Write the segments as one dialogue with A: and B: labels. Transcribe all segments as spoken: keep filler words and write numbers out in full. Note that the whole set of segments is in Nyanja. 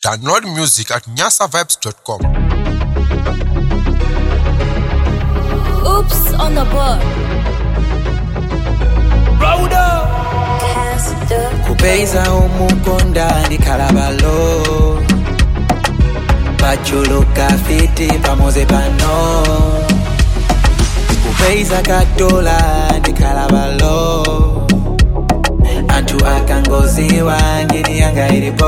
A: Download music at nyasa vibes dot com.
B: Oops on the board.
C: Rhoda Kupeiza umukonda ndi kalabalo Pachuluka fiti pamoze pano Kupeiza katola ndi kalabalo Antu akangoziwa ngini yanga ilipo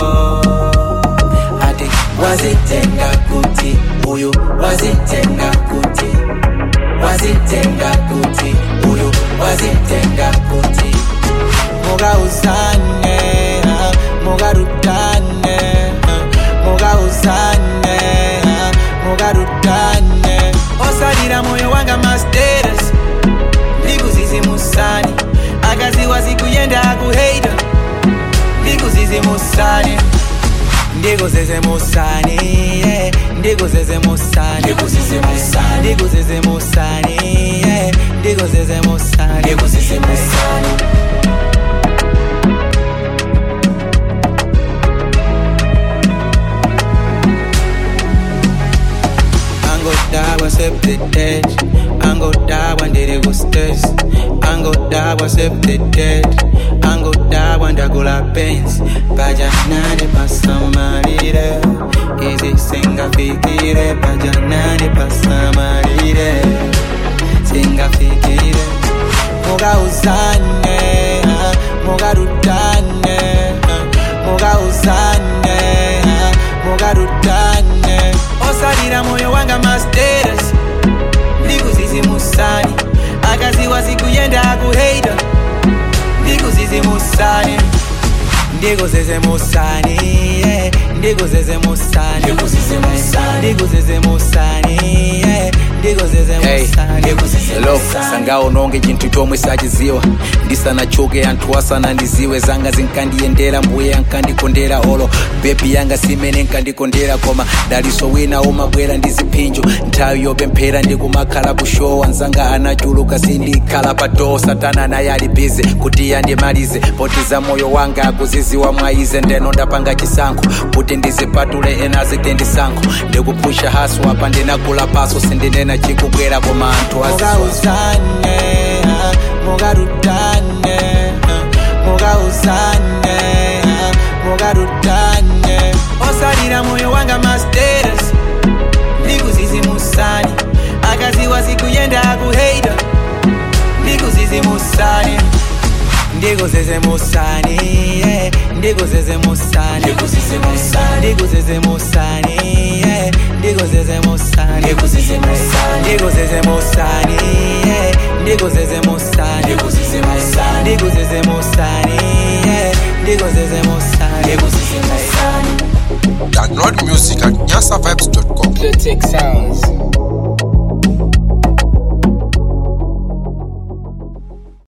C: Ati wazitenga kuti uyu wazitenga kuti Wazitenga kuti uyu wazitenga kuti Moga usane, moga rutane, moga usane, moga rutane. Osalira moyo wanga masters, liku zizi musani. Akazi waziku yenda aku hater, liku zizi musani. Ndigo zeze musani, yeah. Ndigo zeze musani, ndigo zeze musani, ndigo zeze musani, yeah. Ndigo zeze musani, ndigo zeze musani. Dawa septetet, ango dawa ndere gustes, ango dawa septetet, ango dawa ndagula pens, paja nane pasamarire, izi singa fikire, paja nane pasamarire, singa fikire, moga usane, moga rutane, moga usane, moga rutane. Osalira moyo wanga masters Liku zizi musani Akazi waziku yenda aku hater Liku zizi musani Ndigo zeze musani yeah. Ndigo zeze musani Ndigo zeze musani Ndigo zeze musani yeah. Ndigo zeze musani Ndigo zeze musani
D: Sangao nonge chintu chomwe sachiziwa Ndisana choke antu asana ndiziwe Zanga zinkandiyendera mbuye ankandikondera olo Baby yanga simene nkandikondera koma Daliso wina omabwera ndizipinjo Ntayo yopemphera ndikumakhala kushowa Nzanga anachuluka sindikhala pato Satana na yali busy kuti yandimalize Potiza moyo wanga kuziziwa mwaize Ndeno ndapanga chisankho kuti ndizipatule enazi kendisankho Ndikupusha hasu apa ndinakula paso Sindinena chikubwera koma antu azizo
C: Moga usane, moga rutane Moga usane, moga rutane Osalira moyo wanga masters Liku zizi musani Akazi waziku yenda aku hater Liku zizi musani Ndigo zeze musani yeah. Ndigo zeze musani Ndigo zeze musani Ndigo zeze musani yeah. Ndigo zeze musani Ndigo zeze musani Ndigo zeze musani yeah. Ndigo zeze musani Ndigo zeze musani Ndigo zeze musani yeah. Ndigo zeze musani Ndigo zeze musani
A: Download music at nyasa vibes dot com.
E: The Tech Sounds.